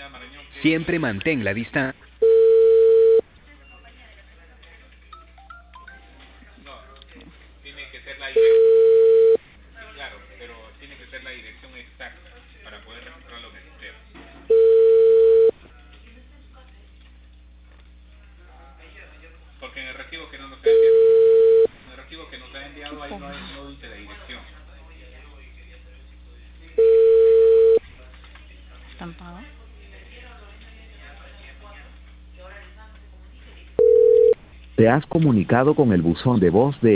Siempre mantén la distancia. Qué pobre. Estampado. Te has comunicado con el buzón de voz de